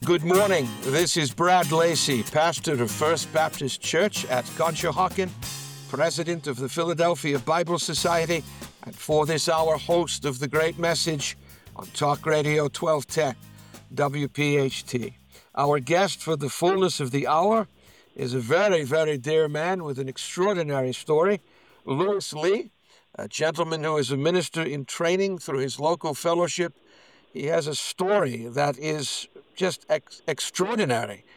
Good morning. This is Brad Lacey, pastor of First Baptist Church at Conshohocken, president of the Philadelphia Bible Society, and for this hour, host of The Great Message on Talk Radio 1210, WPHT. Our guest for the fullness of the hour is a very, very dear man with an extraordinary story, Lewis Lee, a gentleman who is a minister in training through his local fellowship. He has a story that is just extraordinary,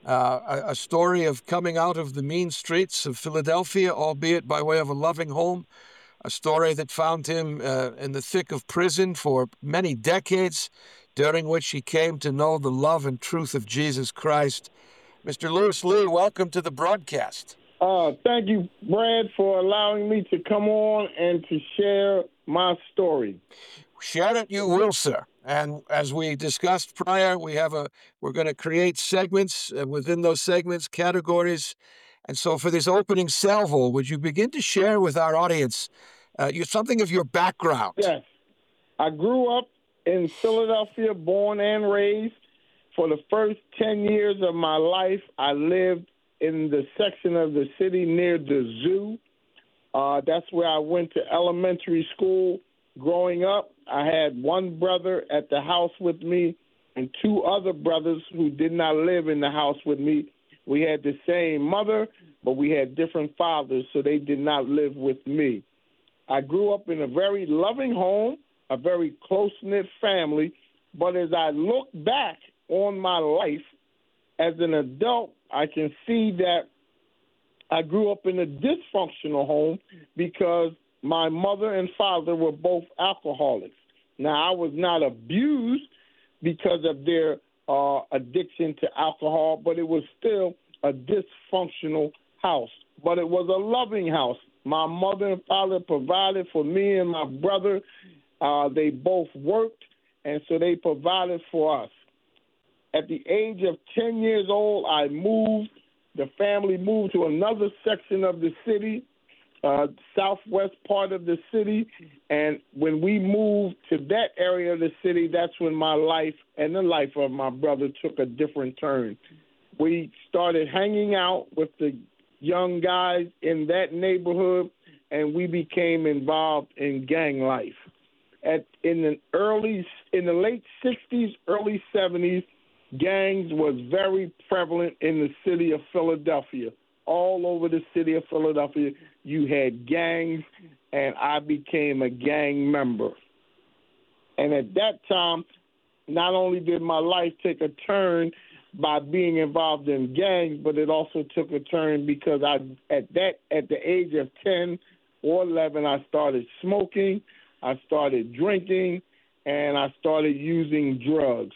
a story of coming out of the mean streets of Philadelphia, albeit by way of a loving home, a story that found him in the thick of prison for many decades, during which he came to know the love and truth of Jesus Christ. Mr. Lewis Lee, welcome to the broadcast. Thank you, Brad, for allowing me to come on and to share my story. Share it you will, sir. And as we discussed prior, we're going to create segments within those segments, categories. And so for this opening salvo, would you begin to share with our audience something of your background? Yes. I grew up in Philadelphia, born and raised. For the first 10 years of my life, I lived in the section of the city near the zoo. That's where I went to elementary school. Growing up, I had one brother at the house with me and two other brothers who did not live in the house with me. We had the same mother, but we had different fathers, so they did not live with me. I grew up in a very loving home, a very close-knit family, but as I look back on my life as an adult, I can see that I grew up in a dysfunctional home because my mother and father were both alcoholics. Now, I was not abused because of their addiction to alcohol, but it was still a dysfunctional house. But it was a loving house. My mother and father provided for me and my brother. They both worked, and so they provided for us. At the age of 10 years old, I moved. The family moved to another section of the city, southwest part of the city, and when we moved to that area of the city, that's when my life and the life of my brother took a different turn. We started hanging out with the young guys in that neighborhood, and we became involved in gang life. In the late 60s, early 70s, gangs was very prevalent in the city of Philadelphia. All over the city of Philadelphia, you had gangs, and I became a gang member. And at that time, not only did my life take a turn by being involved in gangs, but it also took a turn because at the age of 10 or 11, I started smoking, I started drinking, and I started using drugs.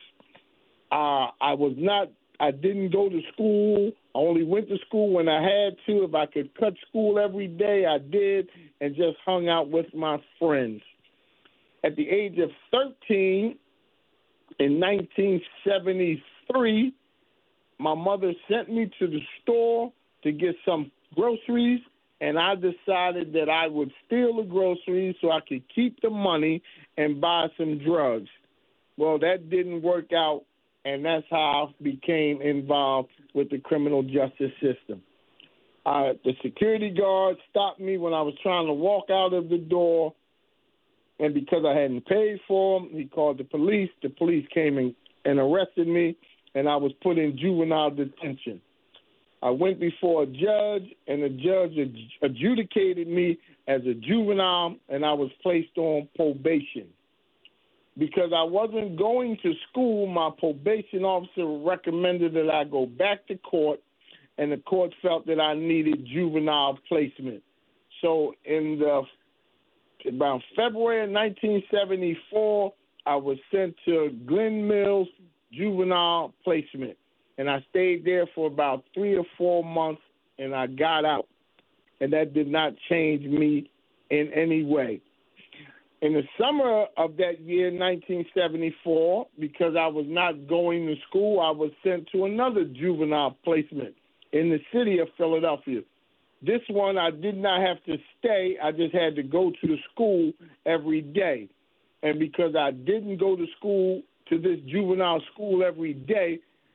I didn't go to school. I only went to school when I had to. If I could cut school every day, I did, and just hung out with my friends. At the age of 13, in 1973, my mother sent me to the store to get some groceries, and I decided that I would steal the groceries so I could keep the money and buy some drugs. Well, that didn't work out. And that's how I became involved with the criminal justice system. The security guard stopped me when I was trying to walk out of the door, and because I hadn't paid for him, he called the police. The police came and arrested me, and I was put in juvenile detention. I went before a judge, and the judge adjudicated me as a juvenile, and I was placed on probation. Because I wasn't going to school, my probation officer recommended that I go back to court, and the court felt that I needed juvenile placement. So around February of 1974, I was sent to Glen Mills juvenile placement, and I stayed there for about 3 or 4 months, and I got out, and that did not change me in any way. In the summer of that year, 1974, because I was not going to school, I was sent to another juvenile placement in the city of Philadelphia. This one, I did not have to stay. I just had to go to the school every day. And because I didn't go to school, to this juvenile school every day,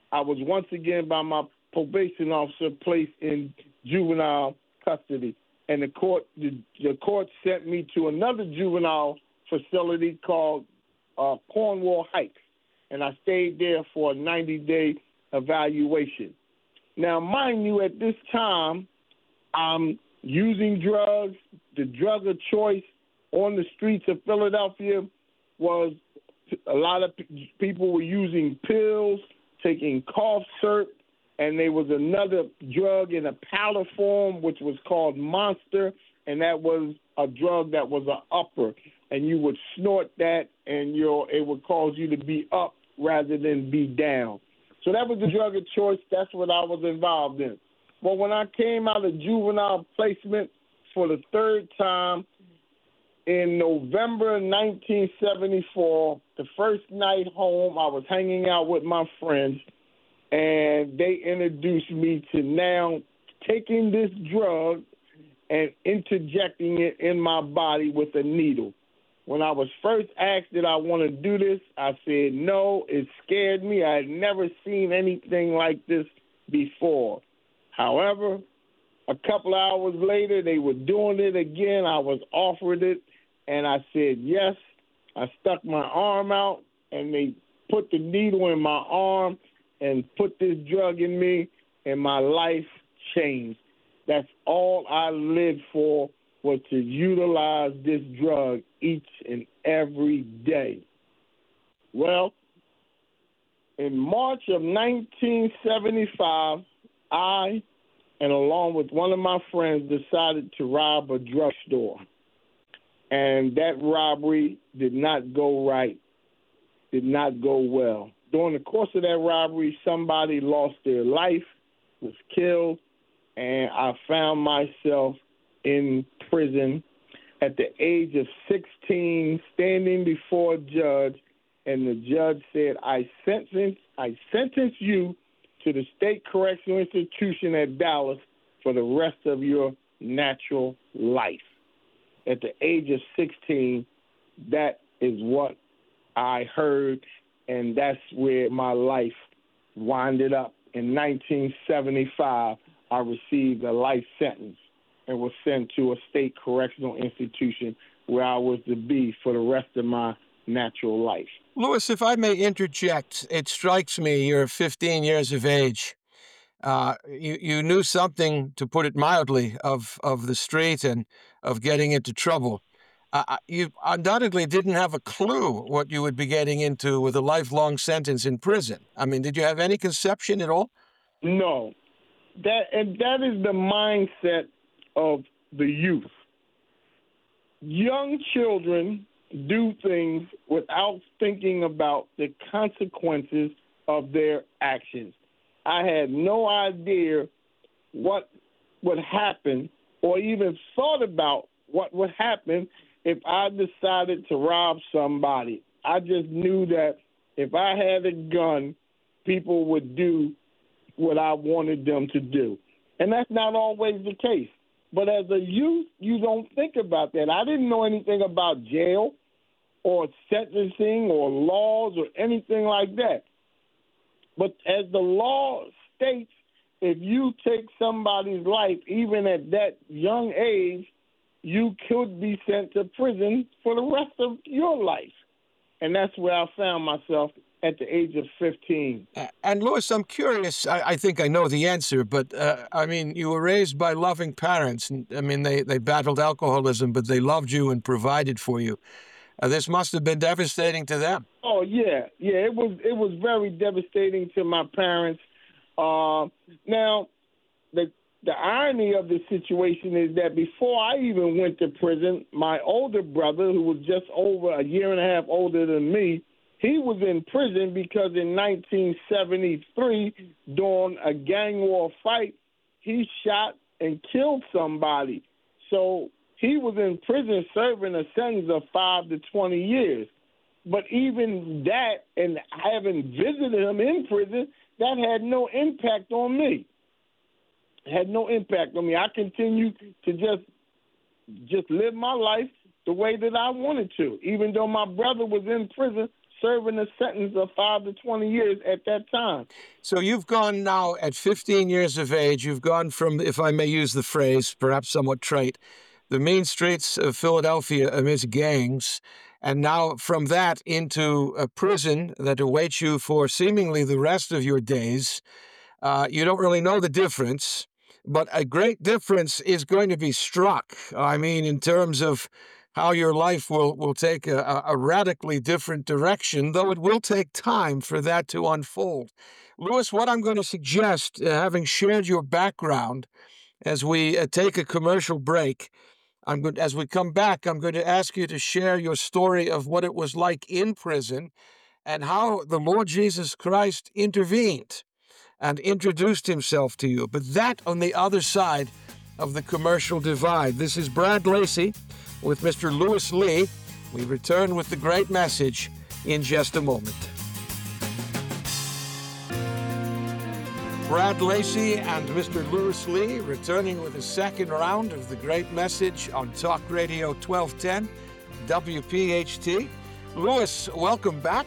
I was once again by my probation officer placed in juvenile custody, and the court sent me to another juvenile facility called Cornwall Heights, and I stayed there for a 90-day evaluation. Now, mind you, at this time, I'm using drugs. The drug of choice on the streets of Philadelphia was a lot of people were using pills, taking cough syrup, and there was another drug in a powder form which was called Monster, and that was a drug that was an upper, and you would snort that, and it would cause you to be up rather than be down. So that was the drug of choice. That's what I was involved in. But when I came out of juvenile placement for the third time in November 1974, the first night home, I was hanging out with my friends, and they introduced me to now taking this drug and interjecting it in my body with a needle. When I was first asked did I want to do this, I said no. It scared me. I had never seen anything like this before. However, a couple of hours later, they were doing it again. I was offered it, and I said yes. I stuck my arm out, and they put the needle in my arm and put this drug in me, and my life changed. That's all I lived for, was to utilize this drug each and every day. Well, in March of 1975, I, and along with one of my friends, decided to rob a drugstore. And that robbery did not go right, did not go well. During the course of that robbery, somebody lost their life, was killed, and I found myself in prison at the age of 16, standing before a judge, and the judge said, I sentence you to the State Correctional Institution at Dallas for the rest of your natural life. At the age of 16, that is what I heard, and that's where my life winded up. In 1975, I received a life sentence and was sent to a state correctional institution where I was to be for the rest of my natural life. Louis, if I may interject, it strikes me you're 15 years of age. You knew something, to put it mildly, of the street and of getting into trouble. You undoubtedly didn't have a clue what you would be getting into with a lifelong sentence in prison. I mean, did you have any conception at all? No. That is the mindset of the youth. Young children do things without thinking about the consequences of their actions. I had no idea what would happen or even thought about what would happen if I decided to rob somebody. I just knew that if I had a gun, people would do what I wanted them to do. And that's not always the case. But as a youth, you don't think about that. I didn't know anything about jail or sentencing or laws or anything like that. But as the law states, if you take somebody's life, even at that young age, you could be sent to prison for the rest of your life. And that's where I found myself at the age of 15. And Louis, I'm curious, I think I know the answer, but I mean, you were raised by loving parents. And, I mean, they battled alcoholism, but they loved you and provided for you. This must have been devastating to them. Oh, yeah. It was very devastating to my parents. Now, the irony of the situation is that before I even went to prison, my older brother, who was just over a year and a half older than me, he was in prison because in 1973, during a gang war fight, he shot and killed somebody. So he was in prison serving a sentence of 5 to 20 years. But even that, and having visited him in prison, that had no impact on me. Had no impact on me. I continued to just live my life the way that I wanted to. Even though my brother was in prison serving a sentence of 5 to 20 years at that time. So you've gone now at 15 years of age, you've gone from, if I may use the phrase, perhaps somewhat trite, the mean streets of Philadelphia amidst gangs, and now from that into a prison that awaits you for seemingly the rest of your days. You don't really know the difference, but a great difference is going to be struck. I mean, in terms of how your life will take a radically different direction, though it will take time for that to unfold. Louis, what I'm going to suggest, having shared your background, as we take a commercial break, as we come back, I'm going to ask you to share your story of what it was like in prison and how the Lord Jesus Christ intervened and introduced himself to you. But that on the other side of the commercial divide. This is Brad Lacey with Mr. Louis Lee. We return with the great message in just a moment. Brad Lacey and Mr. Louis Lee returning with the second round of the great message on Talk Radio 1210 WPHT. Louis, welcome back.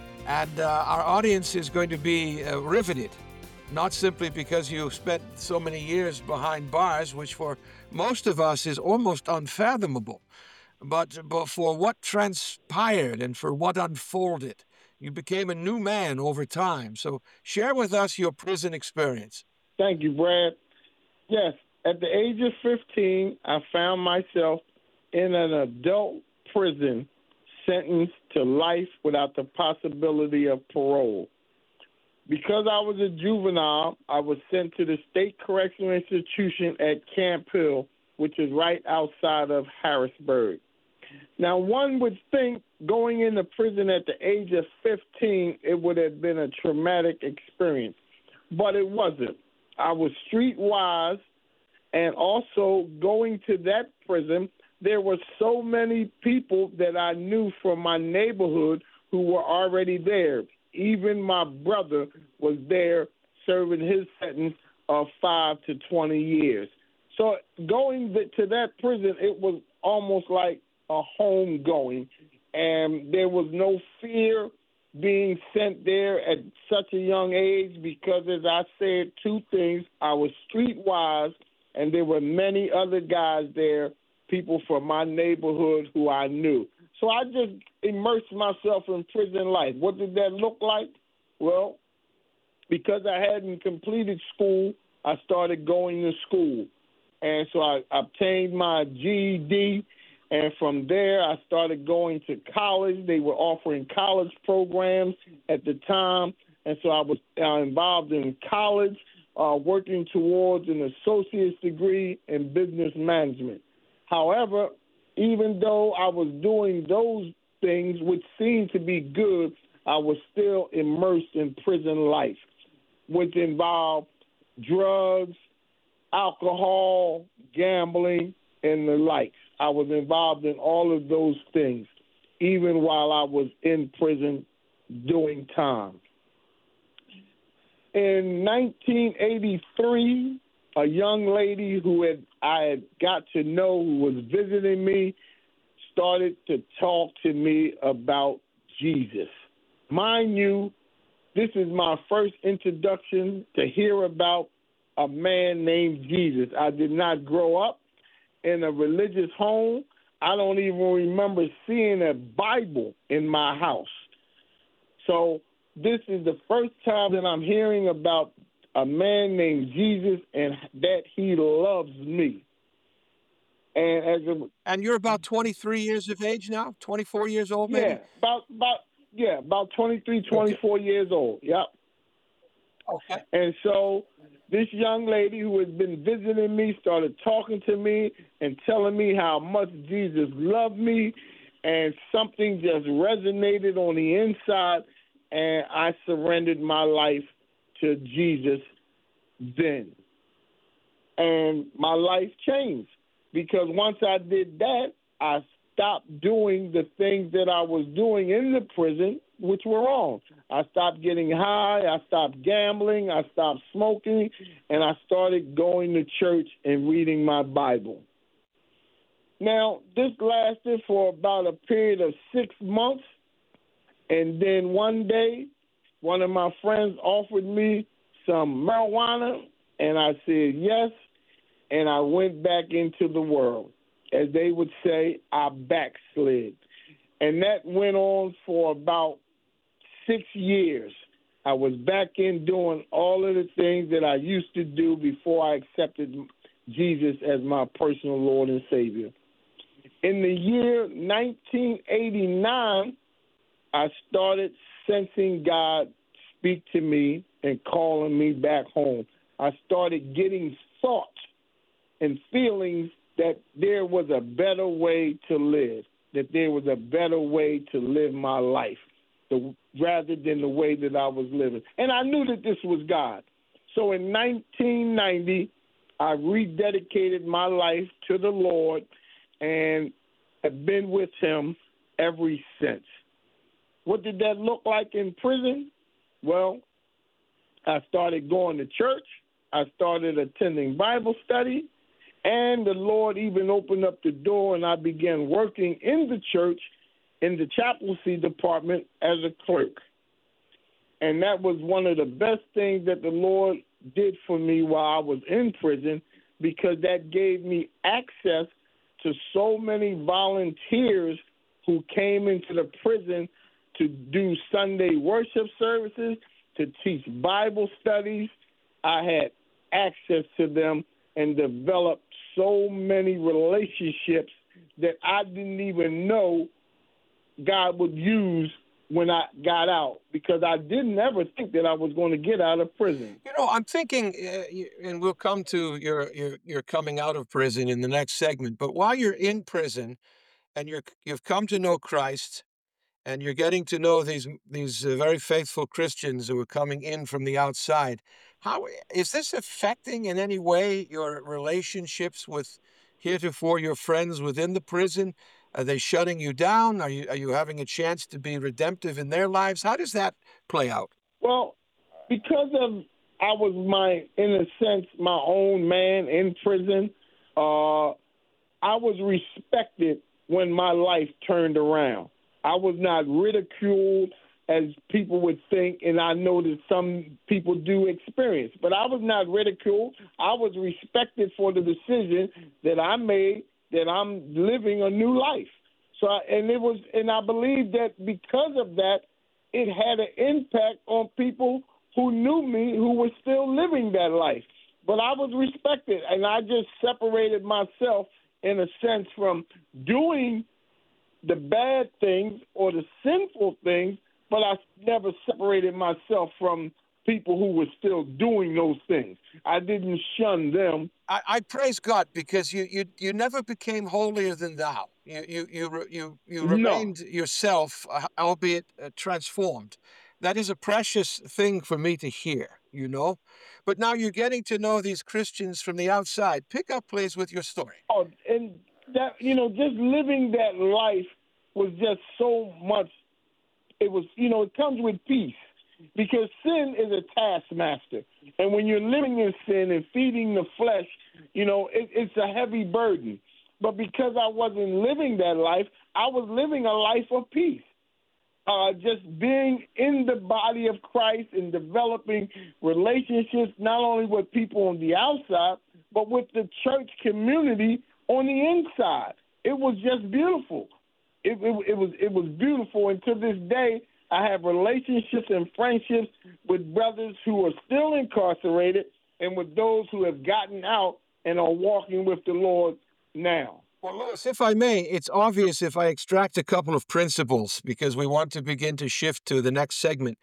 And our audience is going to be riveted, not simply because you spent so many years behind bars, which for most of us is almost unfathomable, but for what transpired and for what unfolded. You became a new man over time. So share with us your prison experience. Thank you, Brad. Yes, at the age of 15, I found myself in an adult prison sentenced to life without the possibility of parole. Because I was a juvenile, I was sent to the State Correctional Institution at Camp Hill, which is right outside of Harrisburg. Now, one would think going into prison at the age of 15, it would have been a traumatic experience, but it wasn't. I was streetwise, and also going to that prison, there were so many people that I knew from my neighborhood who were already there. Even my brother was there serving his sentence of 5 to 20 years. So going to that prison, it was almost like a homegoing, and there was no fear being sent there at such a young age because, as I said, two things. I was streetwise, and there were many other guys there, people from my neighborhood who I knew. So I just immersed myself in prison life. What did that look like? Well, because I hadn't completed school, I started going to school. And so I obtained my GED, and from there I started going to college. They were offering college programs at the time, and so I was involved in college, working towards an associate's degree in business management. However, even though I was doing those things, which seemed to be good, I was still immersed in prison life, which involved drugs, alcohol, gambling, and the likes. I was involved in all of those things, even while I was in prison doing time. In 1983, a young lady who I had got to know, who was visiting me, started to talk to me about Jesus. Mind you, this is my first introduction to hear about a man named Jesus. I did not grow up in a religious home. I don't even remember seeing a Bible in my house. So this is the first time that I'm hearing about a man named Jesus and that he loves me. And you're about 23 years of age now? 24 years old, maybe? Yeah, about 23, 24 okay. years old. Yep. Okay. And so this young lady who had been visiting me started talking to me and telling me how much Jesus loved me, and something just resonated on the inside, and I surrendered my life to Jesus then. And my life changed, because once I did that, I stopped doing the things that I was doing in the prison, which were wrong. I stopped getting high, I stopped gambling, I stopped smoking, and I started going to church and reading my Bible. Now, this lasted for about a period of 6 months, And then one day, one of my friends offered me some marijuana, and I said yes, and I went back into the world. As they would say, I backslid. And that went on for about 6 years. I was back in doing all of the things that I used to do before I accepted Jesus as my personal Lord and Savior. In the year 1989, I started sensing God speak to me and calling me back home. I started getting thoughts and feelings that there was a better way to live, that there was a better way to live my life rather than the way that I was living. And I knew that this was God. So in 1990, I rededicated my life to the Lord and have been with him ever since. What did that look like in prison? Well, I started going to church. I started attending Bible study. And the Lord even opened up the door, and I began working in the church in the chaplaincy department as a clerk. And that was one of the best things that the Lord did for me while I was in prison, because that gave me access to so many volunteers who came into the prison to do Sunday worship services, to teach Bible studies. I had access to them and developed so many relationships that I didn't even know God would use when I got out, because I didn't ever think that I was going to get out of prison. You know, I'm thinking, and we'll come to your coming out of prison in the next segment. But while you're in prison and you've come to know Christ, and you're getting to know these very faithful Christians who are coming in from the outside, how is this affecting in any way your relationships with heretofore your friends within the prison? Are they shutting you down? Are you having a chance to be redemptive in their lives? How does that play out? Well, because of I was in a sense, my own man in prison, I was respected when my life turned around. I was not ridiculed as people would think, and I know that some people do experience, but I was not ridiculed. I was respected for the decision that I made, that I'm living a new life. And I believe that because of that, it had an impact on people who knew me, who were still living that life. But I was respected, and I just separated myself in a sense from doing the bad things or the sinful things, but I never separated myself from people who were still doing those things. I didn't shun them. I praise God, because you never became holier than thou. You No. remained yourself, albeit transformed. That is a precious thing for me to hear, you know. But now you're getting to know these Christians from the outside. Pick up, please, with your story. Oh, and that, just living that life was just so much. It was, it comes with peace, because sin is a taskmaster. And when you're living in sin and feeding the flesh, it's a heavy burden. But because I wasn't living that life, I was living a life of peace. Just being in the body of Christ and developing relationships, not only with people on the outside, but with the church community on the inside. It was just beautiful. It was beautiful. And to this day, I have relationships and friendships with brothers who are still incarcerated and with those who have gotten out and are walking with the Lord now. Well, Louis, if I may, it's obvious if I extract a couple of principles, because we want to begin to shift to the next segment.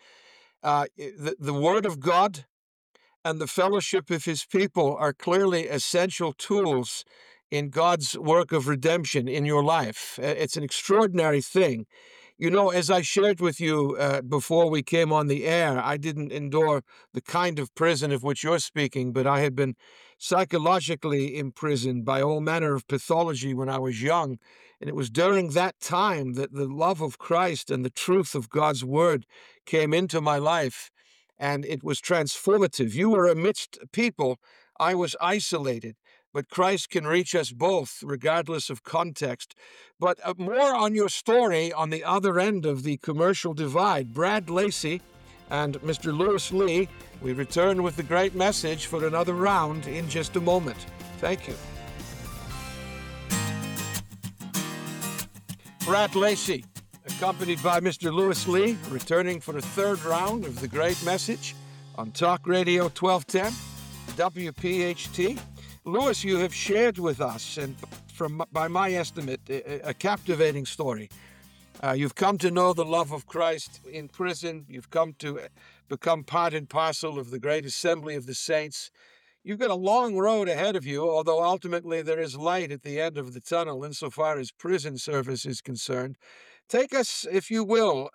The Word of God and the fellowship of his people are clearly essential tools in God's work of redemption in your life. It's an extraordinary thing. You know, as I shared with you before we came on the air, I didn't endure the kind of prison of which you're speaking, but I had been psychologically imprisoned by all manner of pathology when I was young. And it was during that time that the love of Christ and the truth of God's word came into my life, and it was transformative. You were amidst people. I was isolated. but Christ can reach us both, regardless of context. But more on your story on the other end of the commercial divide. Brad Lacey and Mr. Lewis Lee, we return with the great message for another round in just a moment. Thank you. Brad Lacey, accompanied by Mr. Lewis Lee, returning for a third round of the great message on Talk Radio 1210, WPHT. Lewis, you have shared with us, and by my estimate, a captivating story. You've come to know the love of Christ in prison. You've come to become part and parcel of the great assembly of the saints. You've got a long road ahead of you, although ultimately there is light at the end of the tunnel insofar as prison service is concerned. Take us, if you will,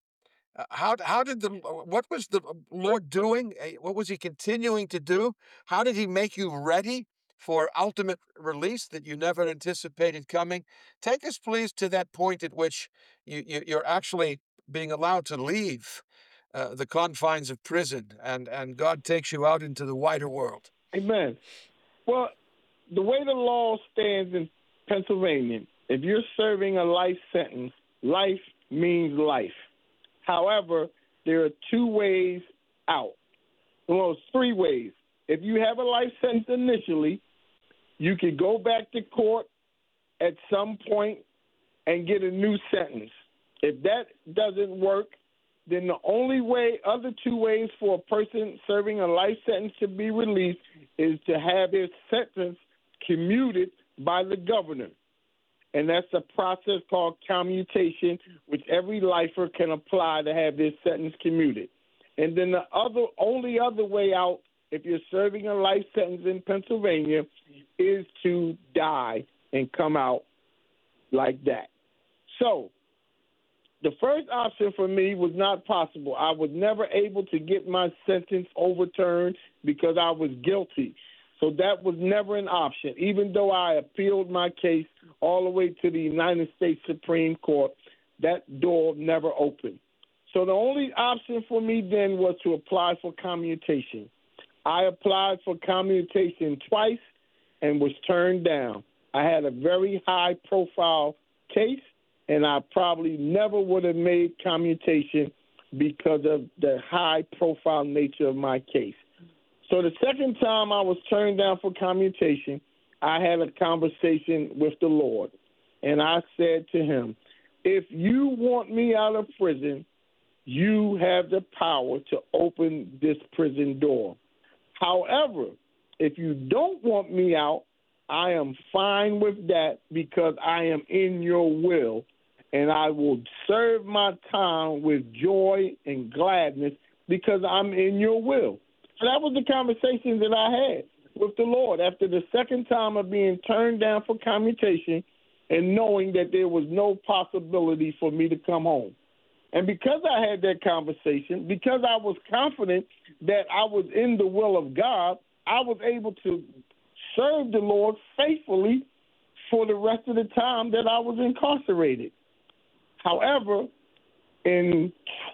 what was the Lord doing? What was he continuing to do? How did he make you ready for ultimate release that you never anticipated coming? Take us, please, to that point at which you're actually being allowed to leave the confines of prison, and God takes you out into the wider world. Amen. Well, the way the law stands in Pennsylvania, if you're serving a life sentence, life means life. However, there are two ways out. Well, it's three ways. If you have a life sentence initially, you could go back to court at some point and get a new sentence. If that doesn't work, then the only way, other two ways for a person serving a life sentence to be released is to have his sentence commuted by the governor. And that's a process called commutation, which every lifer can apply to have their sentence commuted. And then the only other way out, if you're serving a life sentence in Pennsylvania, is to die and come out like that. So the first option for me was not possible. I was never able to get my sentence overturned because I was guilty. So that was never an option. Even though I appealed my case all the way to the United States Supreme Court, that door never opened. So the only option for me then was to apply for commutation. I applied for commutation twice and was turned down. I had a very high-profile case, and I probably never would have made commutation because of the high-profile nature of my case. So the second time I was turned down for commutation, I had a conversation with the Lord, and I said to him, if you want me out of prison, you have the power to open this prison door. However, if you don't want me out, I am fine with that because I am in your will, and I will serve my time with joy and gladness because I'm in your will. So that was the conversation that I had with the Lord after the second time of being turned down for commutation and knowing that there was no possibility for me to come home. And because I had that conversation, because I was confident that I was in the will of God, I was able to serve the Lord faithfully for the rest of the time that I was incarcerated. However, in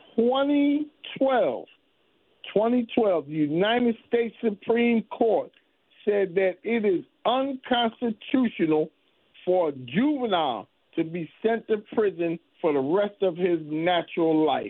2012, the United States Supreme Court said that it is unconstitutional for a juvenile to be sent to prison for the rest of his natural life.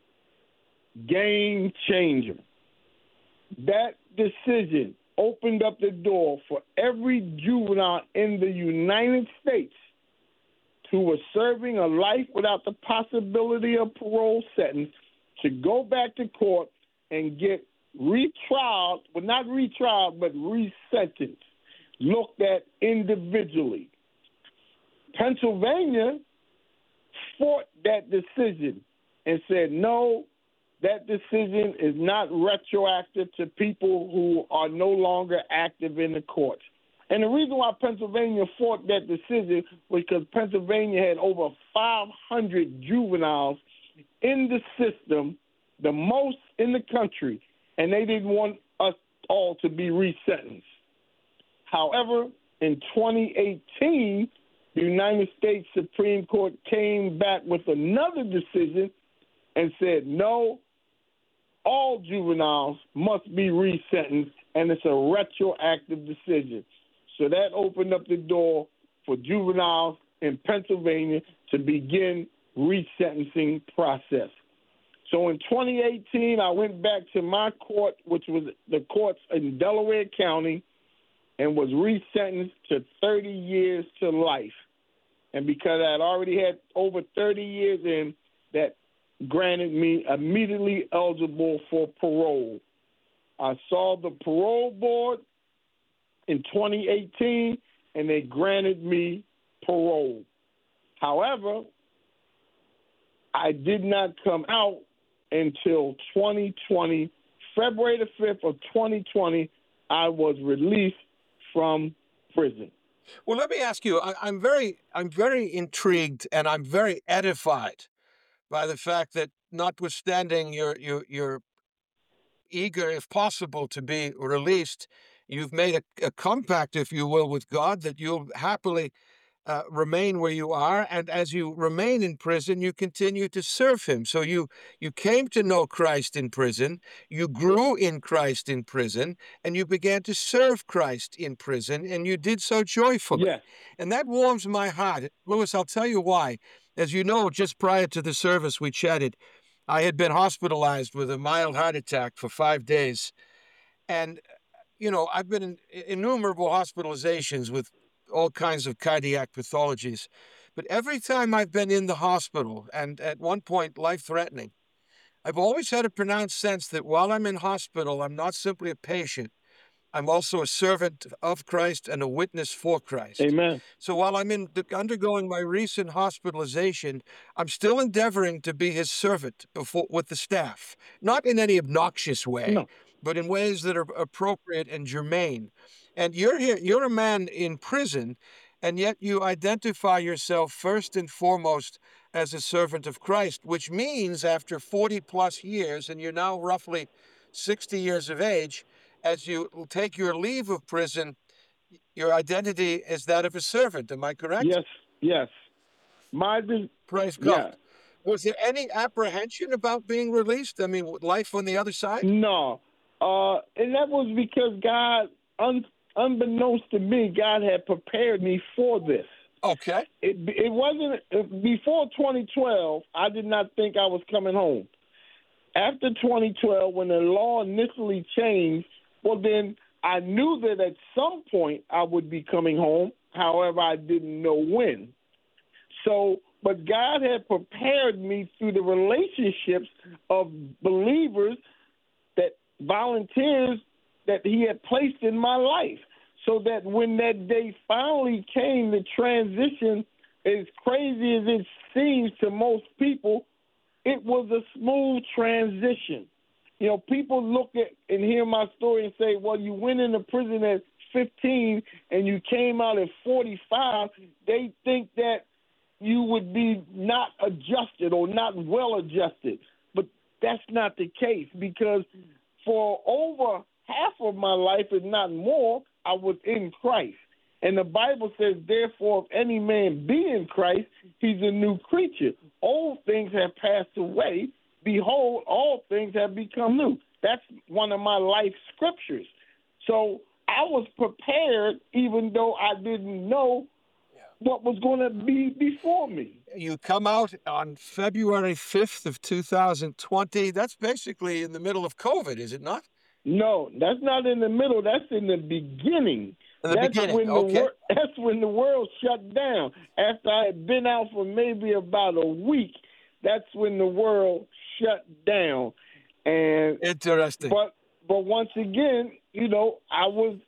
Game changer. That decision opened up the door for every juvenile in the United States who was serving a life without the possibility of parole sentence to go back to court and get retrialed, well, not retrialed, but resentenced, looked at individually. Pennsylvania fought that decision and said, no, that decision is not retroactive to people who are no longer active in the courts. And the reason why Pennsylvania fought that decision was because Pennsylvania had over 500 juveniles in the system, the most in the country, and they didn't want us all to be resentenced. However, in 2018, the United States Supreme Court came back with another decision and said, no, all juveniles must be resentenced, and it's a retroactive decision. So that opened up the door for juveniles in Pennsylvania to begin resentencing process. So in 2018, I went back to my court, which was the courts in Delaware County, and was resentenced to 30 years to life. And because I had already had over 30 years in, that granted me immediately eligible for parole. I saw the parole board in 2018, and they granted me parole. However, I did not come out until 2020. February the 5th of 2020, I was released from prison. Well, let me ask you. I'm very intrigued, and I'm very edified by the fact that, notwithstanding your eager, if possible, to be released, you've made a compact, if you will, with God that you'll happily remain where you are, and as you remain in prison, you continue to serve Him. So you came to know Christ in prison, you grew in Christ in prison, and you began to serve Christ in prison, and you did so joyfully. Yes. And that warms my heart. Louis, I'll tell you why. As you know, just prior to the service we chatted, I had been hospitalized with a mild heart attack for 5 days. And, I've been in innumerable hospitalizations with all kinds of cardiac pathologies. But every time I've been in the hospital, and at one point life-threatening, I've always had a pronounced sense that while I'm in hospital, I'm not simply a patient. I'm also a servant of Christ and a witness for Christ. Amen. So while I'm undergoing my recent hospitalization, I'm still endeavoring to be His servant with the staff, not in any obnoxious way, No. but in ways that are appropriate and germane. And you're here, you're a man in prison, and yet you identify yourself first and foremost as a servant of Christ, which means after 40 plus years, and you're now roughly 60 years of age, as you take your leave of prison, your identity is that of a servant. Am I correct? Yes. Praise God. Yeah. Was there any apprehension about being released? I mean, life on the other side? No. And that was because God, unbeknownst to me, God had prepared me for this. Okay. It wasn't before 2012. I did not think I was coming home. After 2012, when the law initially changed, well, then I knew that at some point I would be coming home. However, I didn't know when. So, but God had prepared me through the relationships of believers, that volunteers that He had placed in my life, so that when that day finally came, the transition, as crazy as it seems to most people, it was a smooth transition. People look at and hear my story and say, well, you went into prison at 15 and you came out at 45. They think that you would be not adjusted or not well adjusted. But that's not the case, because for over half of my life, if not more, I was in Christ. And the Bible says, therefore, if any man be in Christ, he's a new creature. Old things have passed away. Behold, all things have become new. That's one of my life scriptures. So I was prepared, even though I didn't know what was going to be before me. You come out on February 5th of 2020. That's basically in the middle of COVID, is it not? No, that's not in the middle. That's in the beginning. That's when the world shut down. After I had been out for maybe about a week, that's when the world shut down. And interesting. But once again, I was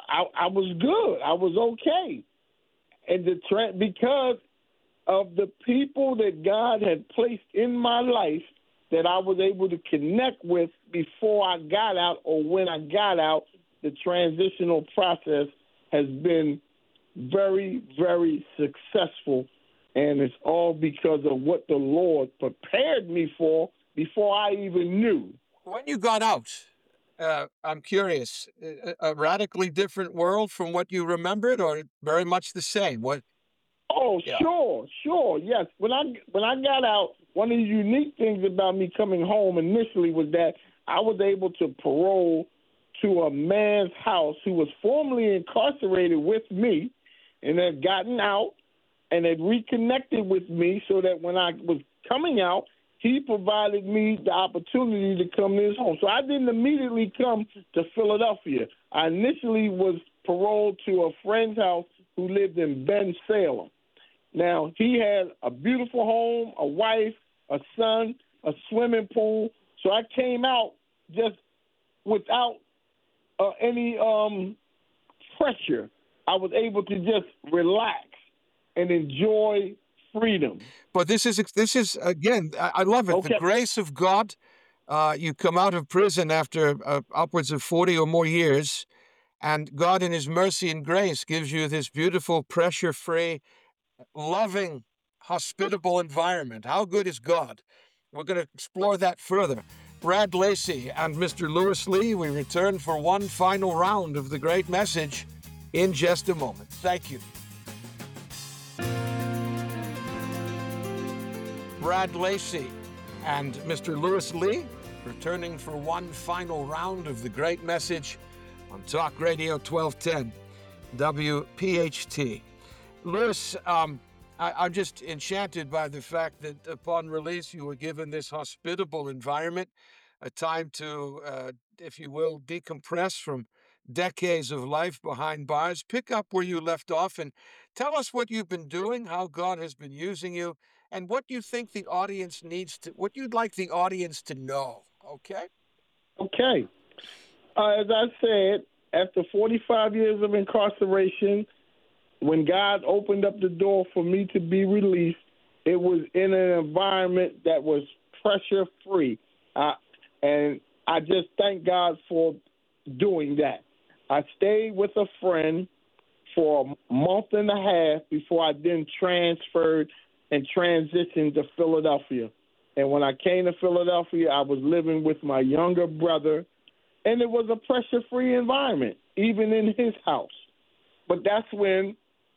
good. I was okay. And because of the people that God had placed in my life that I was able to connect with before I got out, or when I got out, the transitional process has been very, very successful. And it's all because of what the Lord prepared me for before I even knew. When you got out, I'm curious, a radically different world from what you remembered, or very much the same? What? Oh, yeah. Sure, yes. When I got out, one of the unique things about me coming home initially was that I was able to parole to a man's house who was formerly incarcerated with me and had gotten out and had reconnected with me so that when I was coming out, he provided me the opportunity to come to his home. So I didn't immediately come to Philadelphia. I initially was paroled to a friend's house who lived in Bensalem. Now, he had a beautiful home, a wife, a son, a swimming pool. So I came out just without any pressure. I was able to just relax and enjoy freedom. But this is again, I love it. Okay. The grace of God. You come out of prison after upwards of 40 or more years, and God in his mercy and grace gives you this beautiful, pressure-free, loving, hospitable environment. How good is God? We're going to explore that further. Brad Lacey and Mr. Lewis Lee, we return for one final round of the great message in just a moment. Thank you. Brad Lacey and Mr. Lewis Lee returning for one final round of the great message on Talk Radio 1210 WPHT. Lewis, I'm just enchanted by the fact that upon release you were given this hospitable environment, a time to, if you will, decompress from decades of life behind bars. Pick up where you left off and tell us what you've been doing, how God has been using you, and what you think the audience needs to, what you'd like the audience to know. Okay? Okay. As I said, after 45 years of incarceration, when God opened up the door for me to be released, it was in an environment that was pressure-free. And I just thank God for doing that. I stayed with a friend for a month and a half before I then transferred and transitioned to Philadelphia. And when I came to Philadelphia, I was living with my younger brother, and it was a pressure-free environment, even in his house. But that's when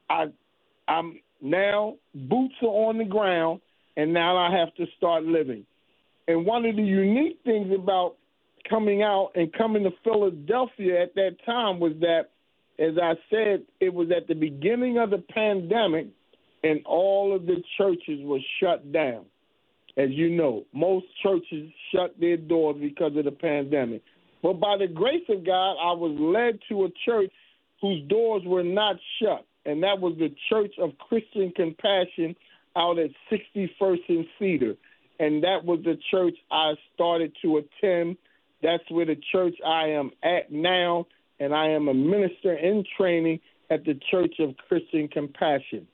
I'm now, boots are on the ground, and now I have to start living. And one of the unique things about coming out and coming to Philadelphia at that time was that, as I said, it was at the beginning of the pandemic, and all of the churches were shut down. As you know, most churches shut their doors because of the pandemic. But by the grace of God, I was led to a church whose doors were not shut, and that was the Church of Christian Compassion out at 61st and Cedar. And that was the church I started to attend. That's where the church I am at now, and I am a minister in training at the Church of Christian Compassion.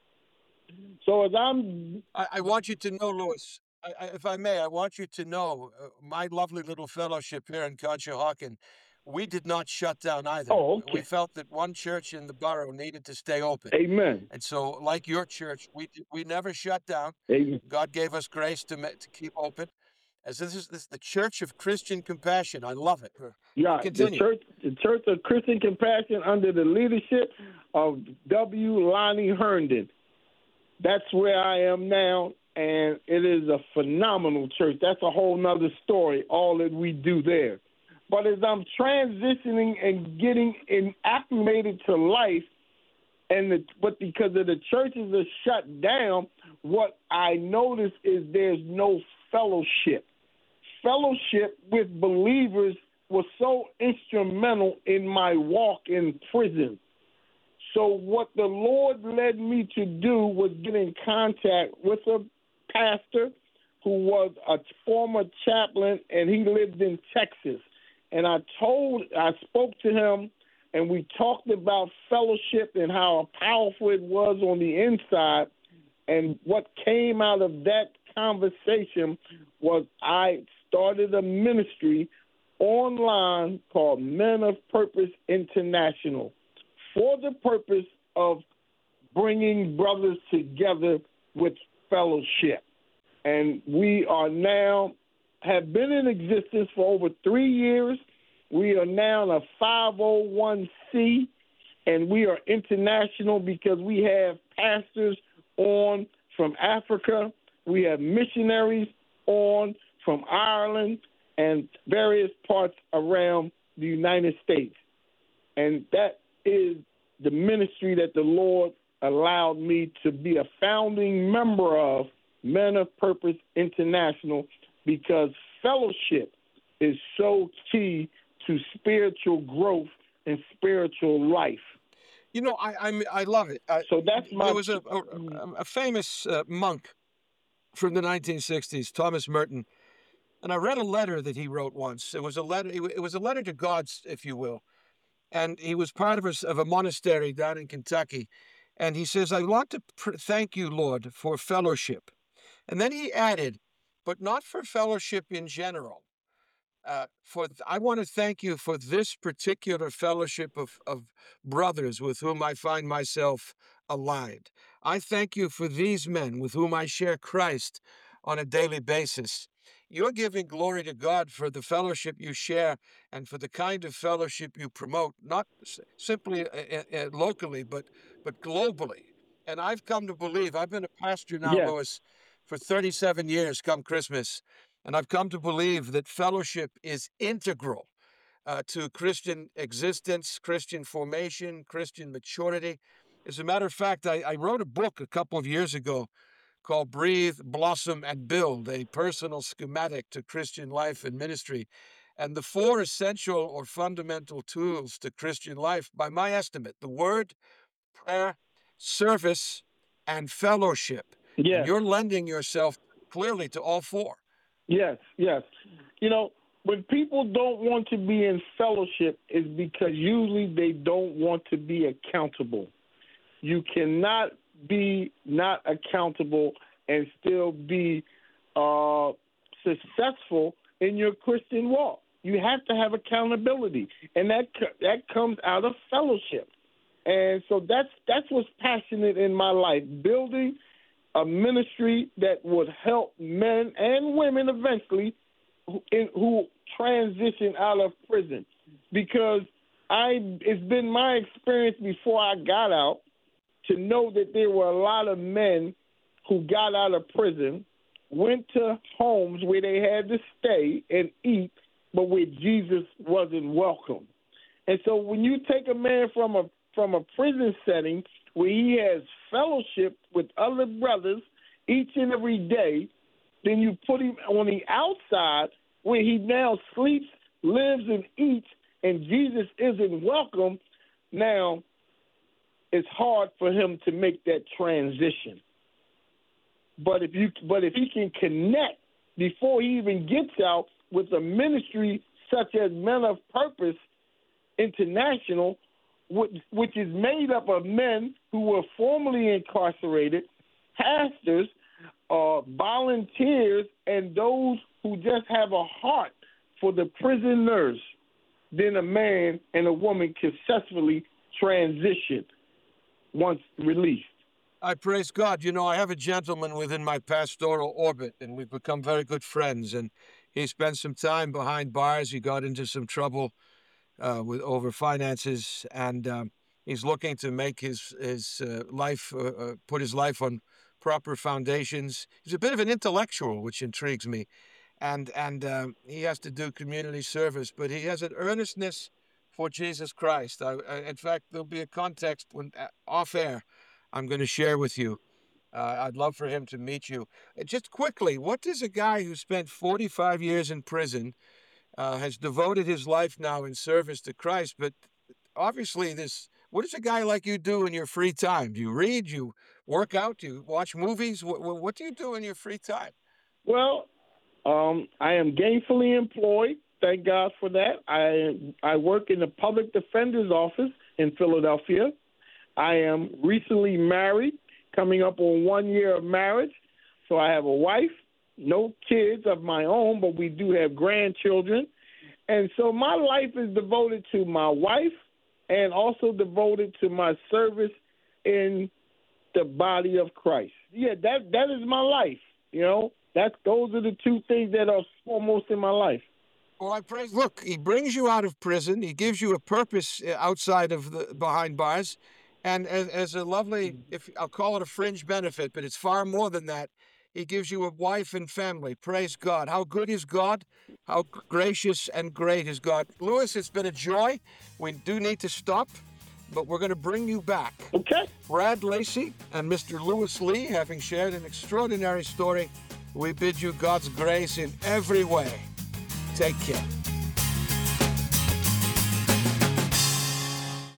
So as I want you to know, Lewis, if I may, I want you to know my lovely little fellowship here in Conshohocken, we did not shut down either. Oh, okay. We felt that one church in the borough needed to stay open. Amen. And so, like your church, we never shut down. Amen. God gave us grace to keep open. As this is the Church of Christian Compassion. I love it. Yeah, Continue. the Church of Christian Compassion under the leadership of W. Lonnie Herndon. That's where I am now, and it is a phenomenal church. That's a whole nother story, all that we do there. But as I'm transitioning and getting acclimated to life, but because of the churches are shut down, what I notice is there's no fellowship. Fellowship with believers was so instrumental in my walk in prison. So what the Lord led me to do was get in contact with a pastor who was a former chaplain, and he lived in Texas. And I spoke to him, and we talked about fellowship and how powerful it was on the inside. And what came out of that conversation was I started a ministry online called Men of Purpose International for the purpose of bringing brothers together with fellowship. And we are now have been in existence for over 3 years. We are now a 501c, and we are international because we have pastors on from Africa. We have missionaries on from Ireland and various parts around the United States. And that is the ministry that the Lord allowed me to be a founding member of, Men of Purpose International, because fellowship is so key to spiritual growth and spiritual life. You know, I love it. So that's my. There was a famous monk from the 1960s, Thomas Merton, and I read a letter that he wrote once. It was a letter. It was a letter to God, if you will, and he was part of a monastery down in Kentucky, and he says, "I want to thank you, Lord, for fellowship," and then he added, "but not for fellowship in general. I want to thank you for this particular fellowship of brothers with whom I find myself aligned. I thank you for these men with whom I share Christ on a daily basis. You're giving glory to God for the fellowship you share and for the kind of fellowship you promote, not simply locally, but globally. And I've come to believe, I've been a pastor now, Yes. Louis, for 37 years come Christmas. And I've come to believe that fellowship is integral to Christian existence, Christian formation, Christian maturity. As a matter of fact, I wrote a book a couple of years ago called Breathe, Blossom, and Build, a personal schematic to Christian life and ministry. And the four essential or fundamental tools to Christian life, by my estimate, the word, prayer, service, and fellowship. And Yes. you're lending yourself clearly to all four. Yes, yes. You know, when people don't want to be in fellowship, is because usually they don't want to be accountable. You cannot be not accountable and still be successful in your Christian walk. You have to have accountability, and that comes out of fellowship. And so that's what's passionate in my life, building a ministry that would help men and women eventually who transition out of prison. Because it's been my experience before I got out to know that there were a lot of men who got out of prison, went to homes where they had to stay and eat, but where Jesus wasn't welcome. And so when you take a man from a prison setting where he has fellowship with other brothers each and every day, then you put him on the outside where he now sleeps, lives, and eats, and Jesus isn't welcome. Now it's hard for him to make that transition. But if he can connect before he even gets out with a ministry such as Men of Purpose International, which is made up of men who were formerly incarcerated, pastors, volunteers, and those who just have a heart for the prisoners, then a man and a woman can successfully transition once released. I praise God. You know, I have a gentleman within my pastoral orbit, and we've become very good friends. And he spent some time behind bars. He got into some trouble over finances, and he's looking to make his life, put his life on proper foundations. He's a bit of an intellectual, which intrigues me, and he has to do community service, but he has an earnestness for Jesus Christ. In fact, there'll be a context when off air I'm going to share with you. I'd love for him to meet you. Just quickly, what does a guy who spent 45 years in prison, has devoted his life now in service to Christ, but obviously what does a guy like you do in your free time? Do you read? Do you work out? Do you watch movies? What do you do in your free time? Well, I am gainfully employed. Thank God for that. I work in the public defender's office in Philadelphia. I am recently married, coming up on 1 year of marriage. So I have a wife, no kids of my own, but we do have grandchildren. And so my life is devoted to my wife and also devoted to my service in the body of Christ. Yeah, that is my life. You know, those are the two things that are foremost in my life. Well, I praise. Look, he brings you out of prison. He gives you a purpose outside of the behind bars, and as a lovely, if I'll call it a fringe benefit, but it's far more than that. He gives you a wife and family. Praise God. How good is God? How gracious and great is God. Louis, it's been a joy. We do need to stop, but we're going to bring you back. Okay. Brad Lacey and Mr. Louis Lee, having shared an extraordinary story, we bid you God's grace in every way. Take care.